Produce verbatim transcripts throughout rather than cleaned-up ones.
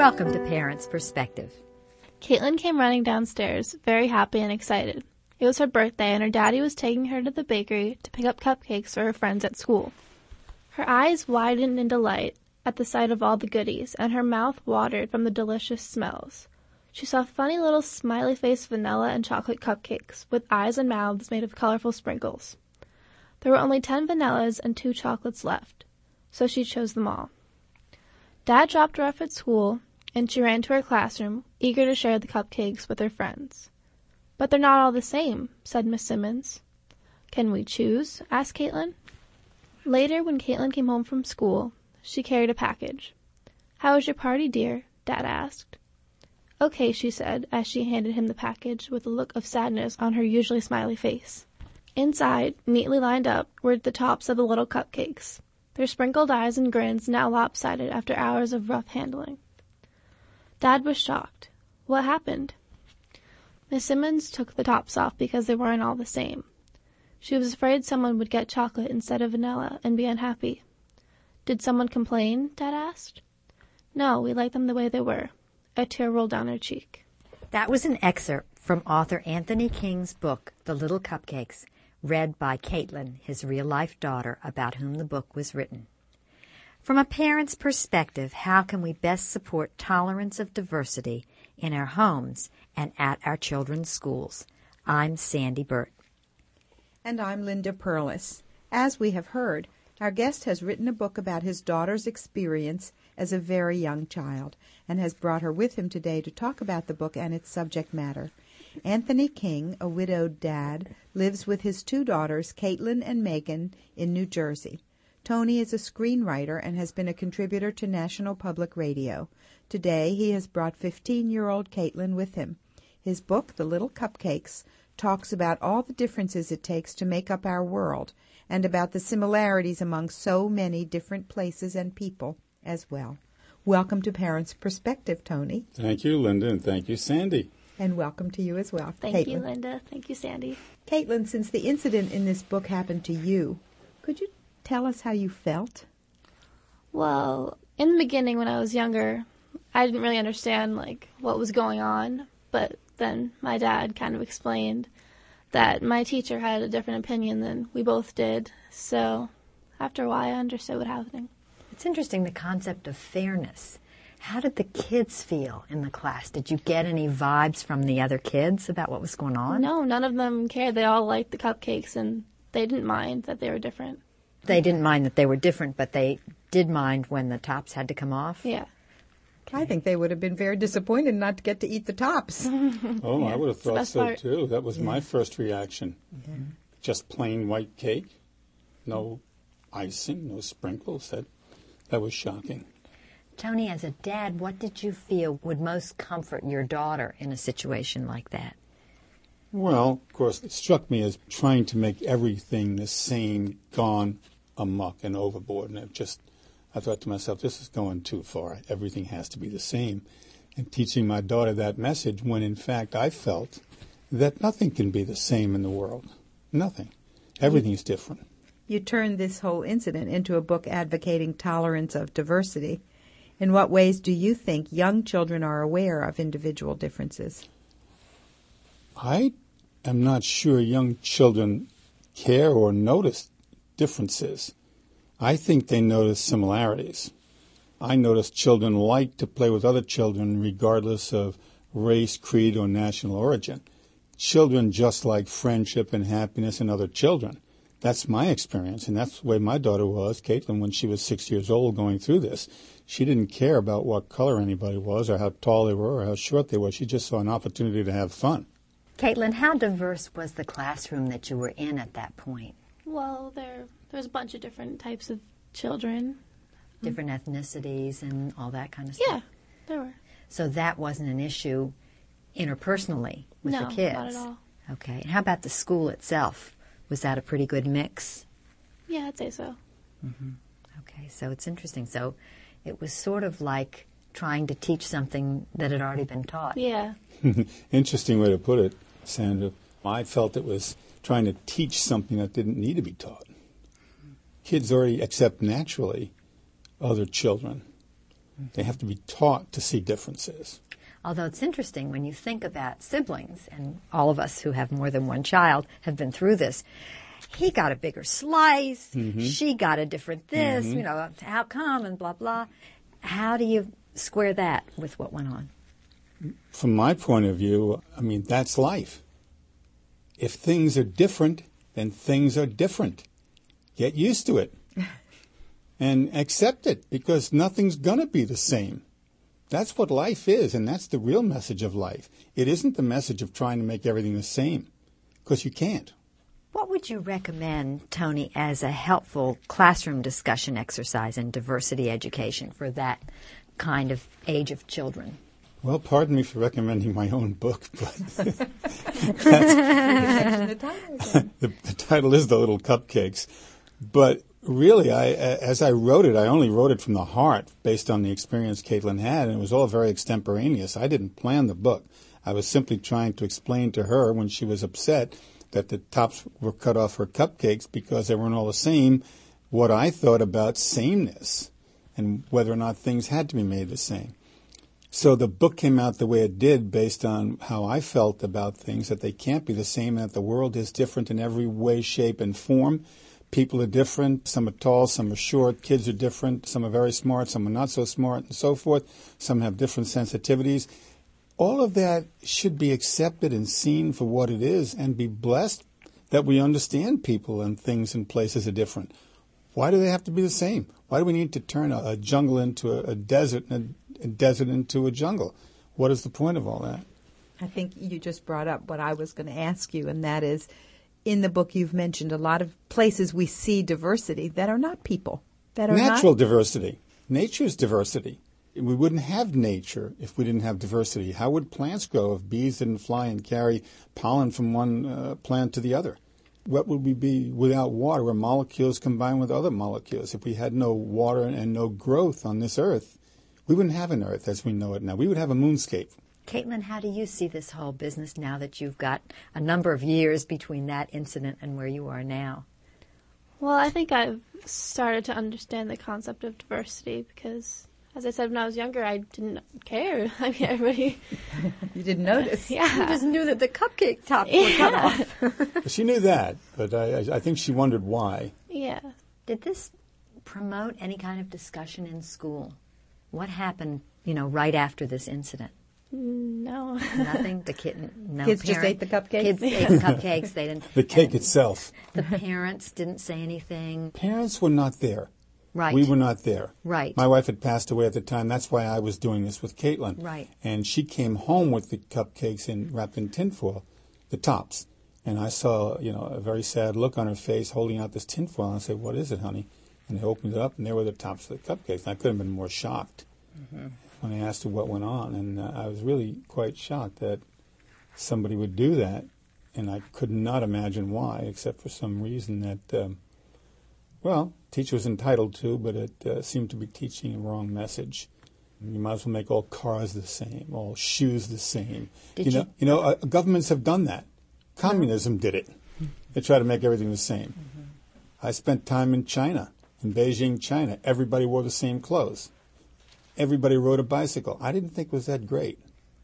Welcome to Parents' Perspective. Caitlin came running downstairs, very happy and excited. It was her birthday, and her daddy was taking her to the bakery to pick up cupcakes for her friends at school. Her eyes widened in delight at the sight of all the goodies, and her mouth watered from the delicious smells. She saw funny little smiley-faced vanilla and chocolate cupcakes, with eyes and mouths made of colorful sprinkles. There were only ten vanillas and two chocolates left, so she chose them all. Dad dropped her off at school, and she ran to her classroom, eager to share the cupcakes with her friends. "But they're not all the same," said Miss Simmons. "Can we choose?" asked Caitlin. Later, when Caitlin came home from school, she carried a package. "How was your party, dear?" Dad asked. "Okay," she said, as she handed him the package with a look of sadness on her usually smiley face. Inside, neatly lined up, were the tops of the little cupcakes, their sprinkled eyes and grins now lopsided after hours of rough handling. Dad was shocked. What happened? Miss Simmons took the tops off because they weren't all the same. She was afraid someone would get chocolate instead of vanilla and be unhappy. "Did someone complain?" Dad asked. "No, we liked them the way they were." A tear rolled down her cheek. That was an excerpt from author Anthony King's book, The Little Cupcakes, read by Caitlin, his real-life daughter, about whom the book was written. From a parent's perspective, how can we best support tolerance of diversity in our homes and at our children's schools? I'm Sandy Burt. And I'm Linda Perlis. As we have heard, our guest has written a book about his daughter's experience as a very young child and has brought her with him today to talk about the book and its subject matter. Anthony King, a widowed dad, lives with his two daughters, Caitlin and Megan, in New Jersey. Tony is a screenwriter and has been a contributor to National Public Radio. Today, he has brought fifteen-year-old Caitlin with him. His book, The Little Cupcakes, talks about all the differences it takes to make up our world and about the similarities among so many different places and people as well. Welcome to Parents' Perspective, Tony. Thank you, Linda, and thank you, Sandy. And welcome to you as well, Thank Caitlin. you, Linda. Thank you, Sandy. Caitlin, since the incident in this book happened to you, could you tell us how you felt? Well, in the beginning when I was younger, I didn't really understand, like, what was going on. But then my dad kind of explained that my teacher had a different opinion than we both did. So after a while, I understood what was happening. It's interesting, the concept of fairness. How did the kids feel in the class? Did you get any vibes from the other kids about what was going on? No, none of them cared. They all liked the cupcakes, and they didn't mind that they were different. They didn't mind that they were different, but they did mind when the tops had to come off? Yeah. I think they would have been very disappointed not to get to eat the tops. Oh, Yeah, I would have it's the thought best so, part. too. That was Yeah. my first reaction. Yeah. Just plain white cake, no icing, no sprinkles. That, that was shocking. Tony, as a dad, what did you feel would most comfort your daughter in a situation like that? Well, of course, it struck me as trying to make everything the same, gone amok and overboard. And it just, I thought to myself, this is going too far. Everything has to be the same. And teaching my daughter that message when, in fact, I felt that nothing can be the same in the world. Nothing. Everything's different. You turned this whole incident into a book advocating tolerance of diversity. In what ways do you think young children are aware of individual differences? I am not sure young children care or notice differences. I think they notice similarities. I notice children like to play with other children regardless of race, creed, or national origin. Children just like friendship and happiness in other children. That's my experience, and that's the way my daughter was, Caitlin, when she was six years old going through this. She didn't care about what color anybody was or how tall they were or how short they were. She just saw an opportunity to have fun. Caitlin, how diverse was the classroom that you were in at that point? Well, there there's a bunch of different types of children. Different ethnicities and all that kind of stuff? Yeah, there were. So that wasn't an issue interpersonally with no, the kids? not at all. Okay. And how about the school itself? Was that a pretty good mix? Yeah, I'd say so. Mm-hmm. Okay, so it's interesting. So it was sort of like trying to teach something that had already been taught. Yeah. Interesting way to put it, Sandra. I felt it was trying to teach something that didn't need to be taught. Kids already accept naturally other children. They have to be taught to see differences. Although it's interesting when you think about siblings, and all of us who have more than one child have been through this. He got a bigger slice. Mm-hmm. She got a different this. Mm-hmm. You know, how come and blah, blah. How do you square that with what went on? From my point of view, I mean, that's life. If things are different, then things are different. Get used to it and accept it, because nothing's going to be the same. That's what life is, and that's the real message of life. It isn't the message of trying to make everything the same, because you can't. What would you recommend, Tony, as a helpful classroom discussion exercise in diversity education for that kind of age of children? Well, pardon me for recommending my own book, but the, title the, the title is The Little Cupcakes. But really, I, as I wrote it, I only wrote it from the heart based on the experience Caitlin had, and it was all very extemporaneous. I didn't plan the book. I was simply trying to explain to her when she was upset that the tops were cut off her cupcakes because they weren't all the same, what I thought about sameness and whether or not things had to be made the same. So the book came out the way it did based on how I felt about things, that they can't be the same, and that the world is different in every way, shape, and form. People are different. Some are tall, some are short. Kids are different. Some are very smart, some are not so smart, and so forth. Some have different sensitivities. All of that should be accepted and seen for what it is, and be blessed that we understand people and things and places are different. Why do they have to be the same? Why do we need to turn a, a jungle into a, a desert and a, a desert into a jungle? What is the point of all that? I think you just brought up what I was going to ask you, and that is, in the book you've mentioned a lot of places we see diversity that are not people. That are Natural not... diversity. Nature's diversity. We wouldn't have nature if we didn't have diversity. How would plants grow if bees didn't fly and carry pollen from one uh, plant to the other? What would we be without water, where molecules combine with other molecules? If we had no water and no growth on this earth, we wouldn't have an earth as we know it now. We would have a moonscape. Caitlin, how do you see this whole business now that you've got a number of years between that incident and where you are now? Well, I think I've started to understand the concept of diversity because, as I said, when I was younger, I didn't care. I mean, everybody... You didn't notice. Yeah. You just knew that the cupcake tops were Yeah. cut off. She knew that, but I, I think she wondered why. Yeah. Did this promote any kind of discussion in school? What happened, you know, right after this incident? No. Nothing? The kitten, no Kids parent, just ate the cupcakes? Kids ate the cupcakes. They didn't. The cake and itself. The parents didn't say anything. Parents were not there. Right. We were not there. Right. My wife had passed away at the time. That's why I was doing this with Caitlin. Right. And she came home with the cupcakes in, wrapped in tinfoil, the tops. And I saw, you know, a very sad look on her face holding out this tinfoil. And I said, "What is it, honey?" And I opened it up, and there were the tops of the cupcakes. And I could have been more shocked mm-hmm. when I asked her what went on. And uh, I was really quite shocked that somebody would do that. And I could not imagine why, except for some reason that... Um, Well, teacher was entitled to, but it uh, seemed to be teaching a wrong message. You might as well make all cars the same, all shoes the same. Did you know, you, you know uh, governments have done that. Communism did it. They try to make everything the same. Mm-hmm. I spent time in China, in Beijing, China. Everybody wore the same clothes. Everybody rode a bicycle. I didn't think it was that great.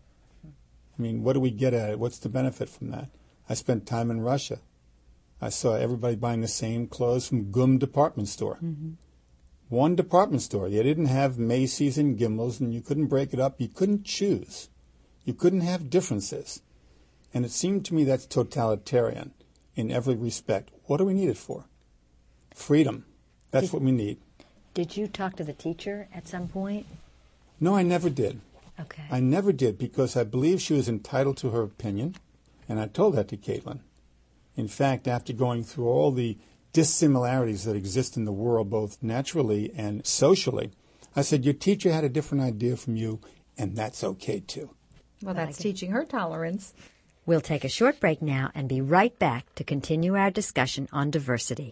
I mean, what do we get at it? What's the benefit from that? I spent time in Russia. I saw everybody buying the same clothes from G U M department store. Mm-hmm. One department store. You didn't have Macy's and Gimbels, and you couldn't break it up. You couldn't choose. You couldn't have differences. And it seemed to me that's totalitarian in every respect. What do we need it for? Freedom. That's did, what we need. Did you talk to the teacher at some point? No, I never did. Okay. I never did because I believe she was entitled to her opinion, and I told that to Caitlin. In fact, after going through all the dissimilarities that exist in the world, both naturally and socially, I said, your teacher had a different idea from you, and that's okay, too. Well, that's teaching her tolerance. We'll take a short break now and be right back to continue our discussion on diversity.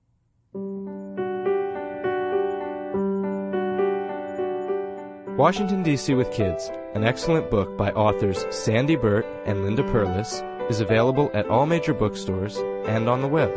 Washington, D C with Kids, an excellent book by authors Sandy Burt and Linda Perlis, is available at all major bookstores and on the web.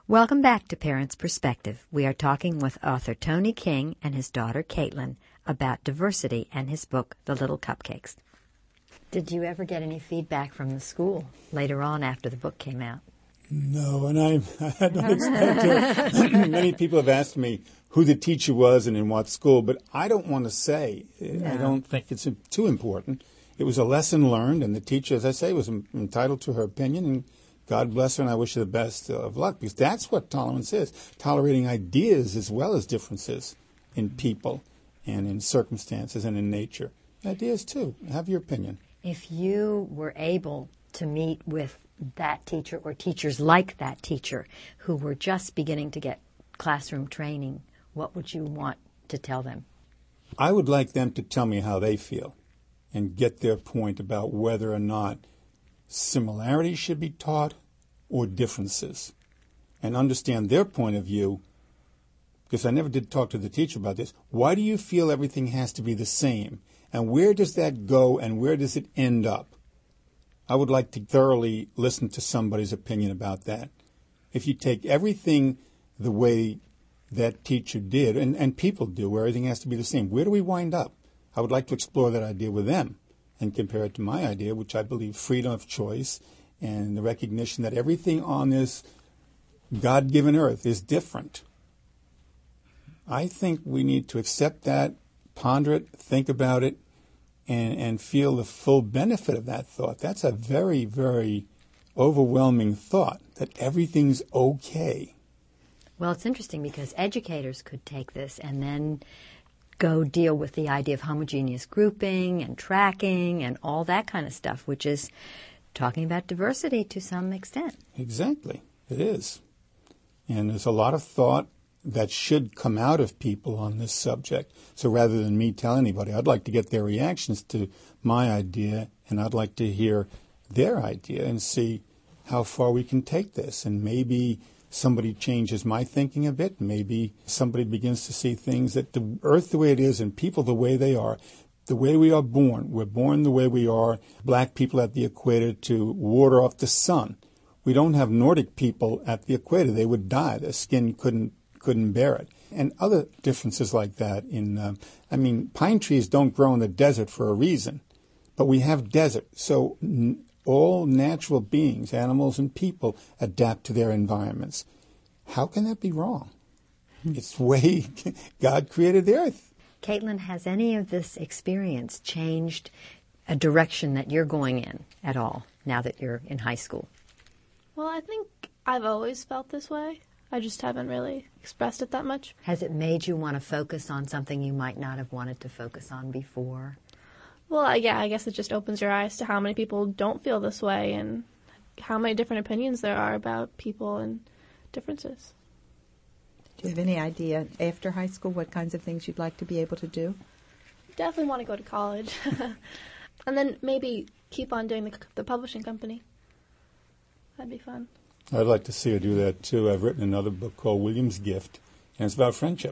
Welcome back to Parents' Perspective. We are talking with author Tony King and his daughter Caitlin about diversity and his book, The Little Cupcakes. Did you ever get any feedback from the school later on after the book came out? No, and I, I don't expect to. Many people have asked me who the teacher was and in what school, but I don't want to say. No. I don't think it's too important. It was a lesson learned, and the teacher, as I say, was entitled to her opinion, and God bless her, and I wish her the best of luck, because that's what tolerance is, tolerating ideas as well as differences in people and in circumstances and in nature. Ideas, too. Have your opinion. If you were able to meet with that teacher or teachers like that teacher who were just beginning to get classroom training, what would you want to tell them? I would like them to tell me how they feel and get their point about whether or not similarities should be taught or differences, and understand their point of view, because I never did talk to the teacher about this. Why do you feel everything has to be the same? And where does that go and where does it end up? I would like to thoroughly listen to somebody's opinion about that. If you take everything the way that teacher did, and, and people do, where everything has to be the same, where do we wind up? I would like to explore that idea with them and compare it to my idea, which I believe freedom of choice and the recognition that everything on this God-given earth is different. I think we need to accept that, ponder it, think about it, and, and feel the full benefit of that thought. That's a very, very overwhelming thought, that everything's okay. Well, it's interesting because educators could take this and then go deal with the idea of homogeneous grouping and tracking and all that kind of stuff, which is talking about diversity to some extent. Exactly. It is. And there's a lot of thought that should come out of people on this subject. So rather than me tell anybody, I'd like to get their reactions to my idea, and I'd like to hear their idea and see how far we can take this. And maybe somebody changes my thinking a bit. Maybe somebody begins to see things that the earth the way it is and people the way they are, the way we are born. We're born the way we are, black people at the equator to water off the sun. We don't have Nordic people at the equator. They would die. Their skin couldn't couldn't bear it. And other differences like that. In, uh, I mean, pine trees don't grow in the desert for a reason, but we have desert. So n- all natural beings, animals and people, adapt to their environments. How can that be wrong? It's the way God created the earth. Caitlin, has any of this experience changed a direction that you're going in at all now that you're in high school? Well, I think I've always felt this way. I just haven't really expressed it that much. Has it made you want to focus on something you might not have wanted to focus on before? Well, yeah, I guess it just opens your eyes to how many people don't feel this way and how many different opinions there are about people and differences. Do you have any idea after high school what kinds of things you'd like to be able to do? Definitely want to go to college. And then maybe keep on doing the, the publishing company. That'd be fun. I'd like to see her do that, too. I've written another book called William's Gift, and it's about friendship.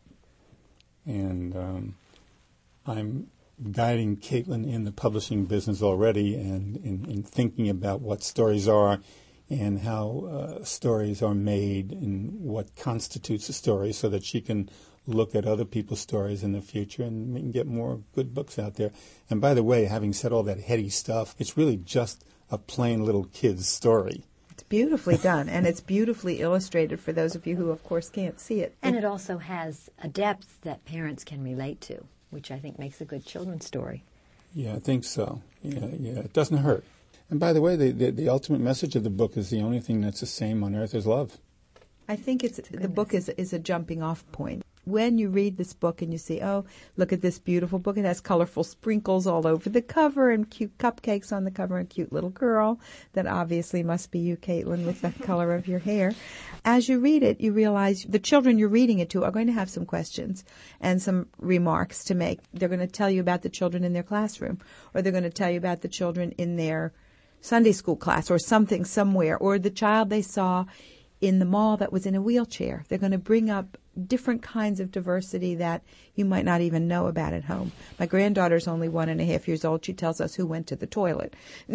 And um, I'm guiding Caitlin in the publishing business already and in, in thinking about what stories are and how uh, stories are made and what constitutes a story so that she can look at other people's stories in the future and we can get more good books out there. And by the way, having said all that heady stuff, it's really just a plain little kid's story. It's beautifully done, and it's beautifully illustrated for those of you who, of course, can't see it. And it also has a depth that parents can relate to, which I think makes a good children's story. Yeah, I think so. Yeah, yeah, it doesn't hurt. And by the way, the, the, the ultimate message of the book is the only thing that's the same on earth is love. I think it's the book is is a jumping off point. When you read this book and you see, oh, look at this beautiful book. It has colorful sprinkles all over the cover and cute cupcakes on the cover and a cute little girl. That obviously must be you, Caitlin, with the color of your hair. As you read it, you realize the children you're reading it to are going to have some questions and some remarks to make. They're going to tell you about the children in their classroom, or they're going to tell you about the children in their Sunday school class or something somewhere, or the child they saw in the mall that was in a wheelchair. They're going to bring up different kinds of diversity that you might not even know about at home. My granddaughter's only one and a half years old. She tells us who went to the toilet.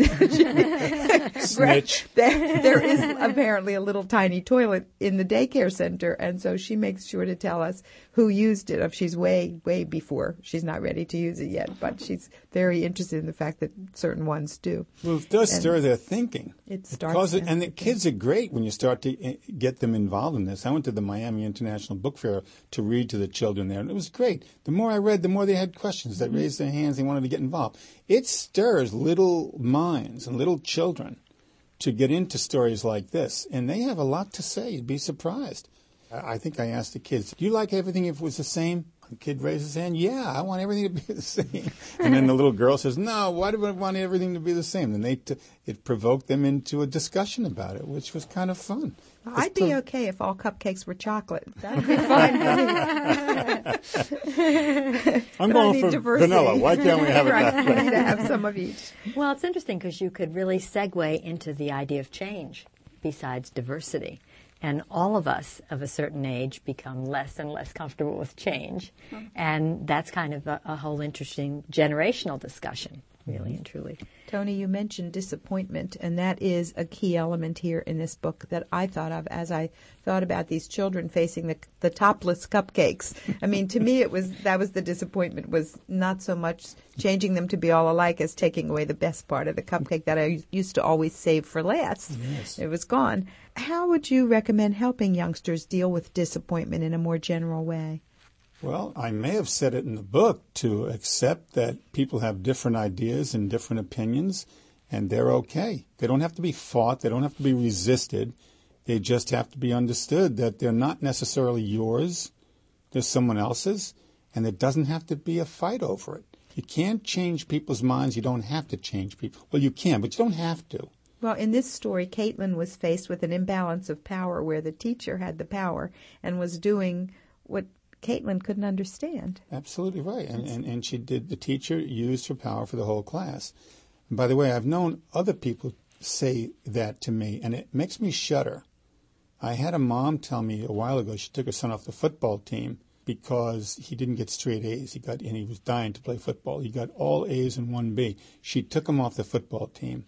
Snitch. there, there is apparently a little tiny toilet in the daycare center, and so she makes sure to tell us who used it. If she's way, way before, she's not ready to use it yet, but she's very interested in the fact that certain ones do. Well, it does And stir their thinking. It starts Because it, their and the thinking. kids are great when you start to uh, get them involved in this. I went to the Miami International Book Fair to read to the children there, and it was great. The more I read, the more they had questions. They raised their hands. They wanted to get involved. It stirs little minds and little children to get into stories like this, and they have a lot to say. You'd be surprised. I I think I asked the kids, do you like everything if it was the same? The kid raises his hand, yeah, I want everything to be the same. And then the little girl says, no, why do I want everything to be the same? And they t- it provoked them into a discussion about it, which was kind of fun. I'd be okay if all cupcakes were chocolate. That'd be fine for me. I'm But I going need for diversity. vanilla. Why can't we have it right. that I way? need to have some of each. Well, it's interesting because you could really segue into the idea of change besides diversity. And all of us of a certain age become less and less comfortable with change. And that's kind of a, a whole interesting generational discussion, really and truly. Tony, you mentioned disappointment, and that is a key element here in this book that I thought of as I thought about these children facing the, the topless cupcakes. I mean, to me, it was that was the disappointment, was not so much changing them to be all alike as taking away the best part of the cupcake that I used to always save for last. Yes. It was gone. How would you recommend helping youngsters deal with disappointment in a more general way? Well, I may have said it in the book, to accept that people have different ideas and different opinions, and they're okay. They don't have to be fought. They don't have to be resisted. They just have to be understood that they're not necessarily yours. They're someone else's, and there doesn't have to be a fight over it. You can't change people's minds. You don't have to change people. Well, you can, but you don't have to. Well, in this story, Caitlin was faced with an imbalance of power where the teacher had the power and was doing what Caitlin couldn't understand. Absolutely right. And, and and she did, the teacher used her power for the whole class. And by the way, I've known other people say that to me, and it makes me shudder. I had a mom tell me a while ago she took her son off the football team because he didn't get straight A's. He got, and he was dying to play football. He got all A's and one B. She took him off the football team.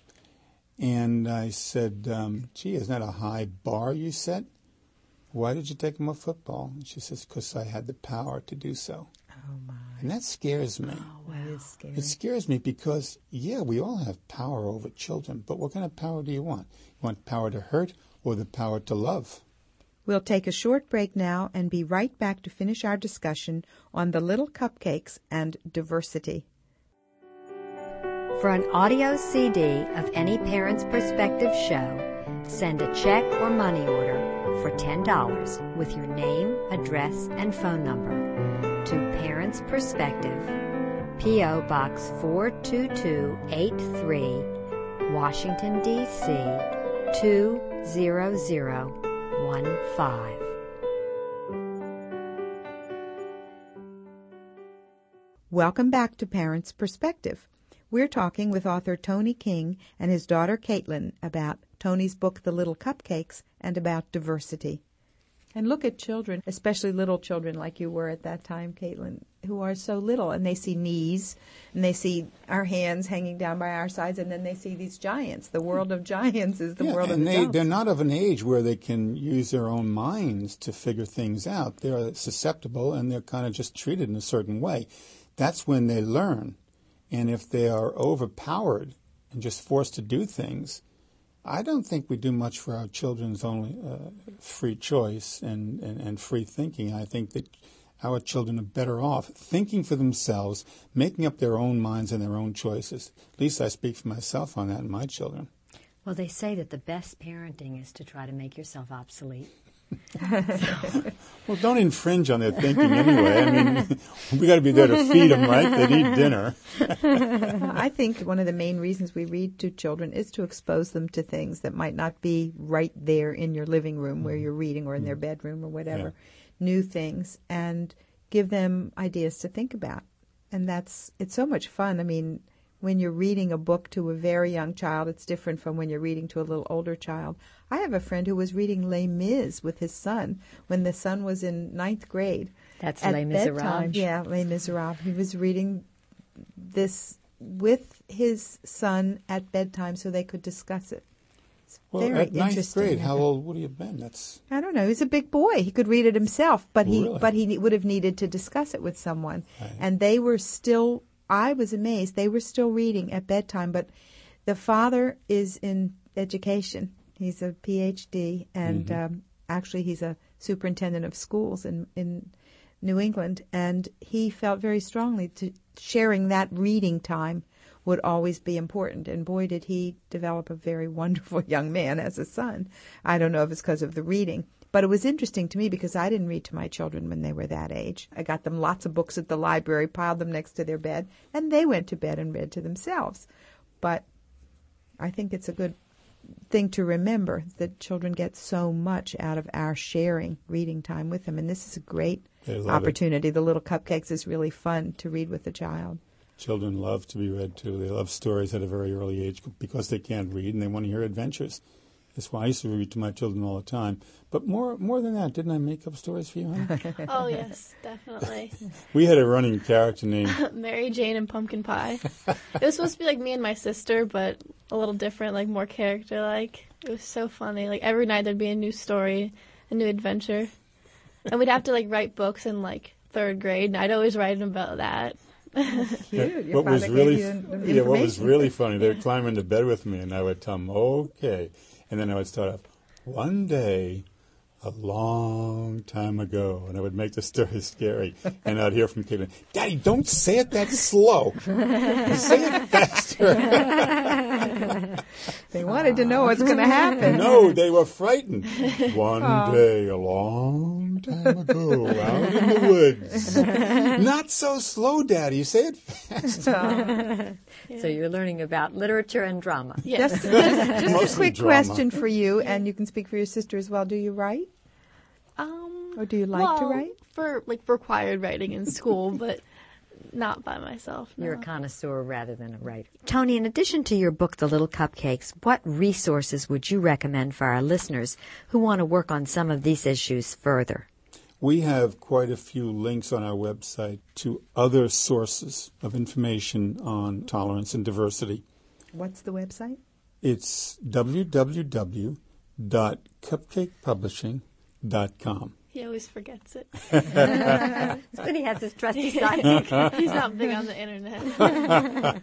And I said, um, gee, isn't that a high bar you set? Why did you take him off football? And she says, because I had the power to do so. Oh, my. And that scares me. Oh, that is scary. It scares me because, yeah, we all have power over children, but what kind of power do you want? You want power to hurt or the power to love? We'll take a short break now and be right back to finish our discussion on the little cupcakes and diversity. For an audio C D of any Parent's Perspective show, send a check or money order for ten dollars with your name, address, and phone number to Parent's Perspective, P O. Box four two two eight three, Washington, D C two zero zero one five. Welcome back to Parent's Perspective. We're talking with author Tony King and his daughter Caitlin about Tony's book, The Little Cupcakes, and about diversity. And look at children, especially little children like you were at that time, Caitlin, who are so little, and they see knees, and they see our hands hanging down by our sides, and then they see these giants. The world of giants is the yeah, world and of they, adults. they're not of an age where they can use their own minds to figure things out. They're susceptible, and they're kind of just treated in a certain way. That's when they learn. And if they are overpowered and just forced to do things, I don't think we do much for our children's only uh, free choice and, and, and free thinking. I think that our children are better off thinking for themselves, making up their own minds and their own choices. At least I speak for myself on that and my children. Well, they say that the best parenting is to try to make yourself obsolete. Well, don't infringe on their thinking anyway. I mean, we got to be there to feed them, right? They need dinner. I think one of the main reasons we read to children is to expose them to things that might not be right there in your living room where you're reading or in their bedroom or whatever, yeah. New things, and give them ideas to think about. And that's, it's so much fun. I mean, when you're reading a book to a very young child, it's different from when you're reading to a little older child. I have a friend who was reading Les Mis with his son when the son was in ninth grade. That's At Les bedtime, Miserables. yeah, Les Miserables. He was reading this with his son at bedtime so they could discuss it. It's Well, very at ninth interesting. grade, how old would he have been? That's I don't know. He was a big boy. He could read it himself, but he Really? but he would have needed to discuss it with someone. Right. And they were still. I was amazed. They were still reading at bedtime. But the father is in education. He's a P H D, and Mm-hmm. um, actually, he's a superintendent of schools in in New England. And he felt very strongly to sharing that reading time would always be important. And boy, did he develop a very wonderful young man as a son. I don't know if it's because of the reading. But it was interesting to me because I didn't read to my children when they were that age. I got them lots of books at the library, piled them next to their bed, and they went to bed and read to themselves. But I think it's a good thing to remember that children get so much out of our sharing reading time with them. And this is a great They love it. opportunity. The Little Cupcakes is really fun to read with a child. Children love to be read to. They love stories at a very early age because they can't read and they want to hear adventures. That's why I used to read to my children all the time. But more more than that, didn't I make up stories for you, honey? Oh, yes, definitely. We had a running character named Mary Jane and Pumpkin Pie. It was supposed to be like me and my sister, but a little different, like more character-like. It was so funny. Like every night there'd be a new story, a new adventure. And we'd have to like write books in like third grade, and I'd always write about that. Cute. Your what was father really gave you the yeah, what was information. really funny. They would climb into bed with me, and I would tell them, "Okay," and then I would start off, "One day, a long time ago," and I would make the story scary, and I'd hear from Caitlin, "Daddy, don't say it that slow. Say it faster." They wanted to know what's going to happen. No, they were frightened. One day, a long time ago, out in the woods. Not so slow, Daddy. Say it faster. So you're learning about literature and drama. Yes. Just, just, just a Mostly quick drama. question for you, and you can speak for your sister as well. Do you write? Um, Or do you like to well, write? For like required writing in school, but not by myself. No. You're a connoisseur rather than a writer. Tony, in addition to your book, The Little Cupcakes, what resources would you recommend for our listeners who want to work on some of these issues further? We have quite a few links on our website to other sources of information on tolerance and diversity. What's the website? It's w w w dot cupcake publishing dot com. He always forgets it. It's good he has his trusty sidekick. He's not big on the internet.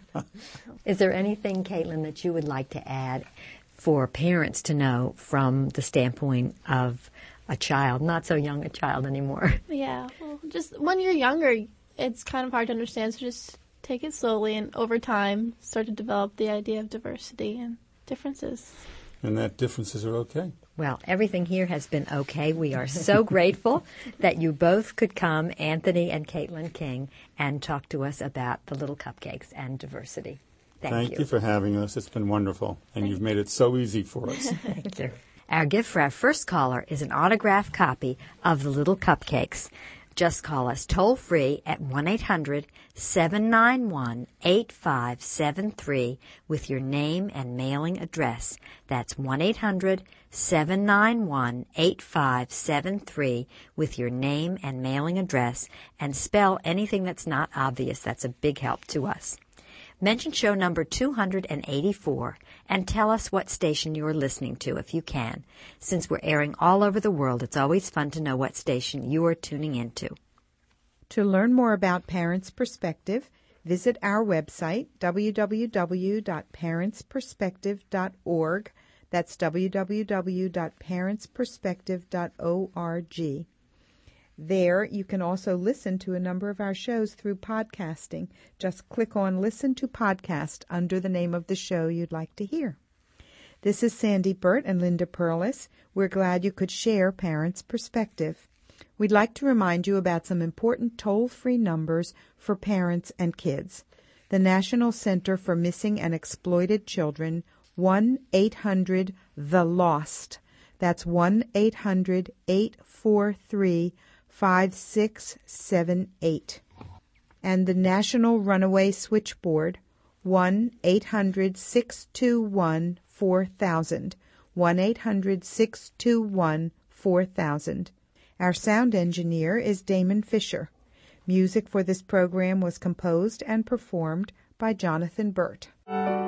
Is there anything, Caitlin, that you would like to add for parents to know from the standpoint of a child, not so young a child anymore? Yeah, well, just when you're younger, it's kind of hard to understand, so just take it slowly and over time start to develop the idea of diversity and differences. And that differences are okay. Well, everything here has been okay. We are so grateful that you both could come, Anthony and Caitlin King, and talk to us about the Little Cupcakes and diversity. Thank, Thank you for having us. It's been wonderful. And you've made it so easy for us. Thank you. Our gift for our first caller is an autographed copy of the Little Cupcakes. Just call us toll-free at one eight hundred seven nine one eight five seven three with your name and mailing address. That's one eight hundred seven nine one eight five seven three with your name and mailing address, and spell anything that's not obvious. That's a big help to us. Mention show number two hundred eighty-four and tell us what station you are listening to if you can. Since we're airing all over the world, it's always fun to know what station you are tuning into. To learn more about Parents Perspective, visit our website, w w w dot parents perspective dot org. That's w w w dot parents perspective dot org. There, you can also listen to a number of our shows through podcasting. Just click on Listen to Podcast under the name of the show you'd like to hear. This is Sandy Burt and Linda Perlis. We're glad you could share Parents' Perspective. We'd like to remind you about some important toll-free numbers for parents and kids. The National Center for Missing and Exploited Children, one eight hundred the lost. That's one eight hundred eight four three five six seven eight. And the National Runaway Switchboard, one eight hundred six two one four thousand, one eight hundred six two one four thousand. Our sound engineer is Damon Fisher. Music for this program was composed and performed by Jonathan Burt.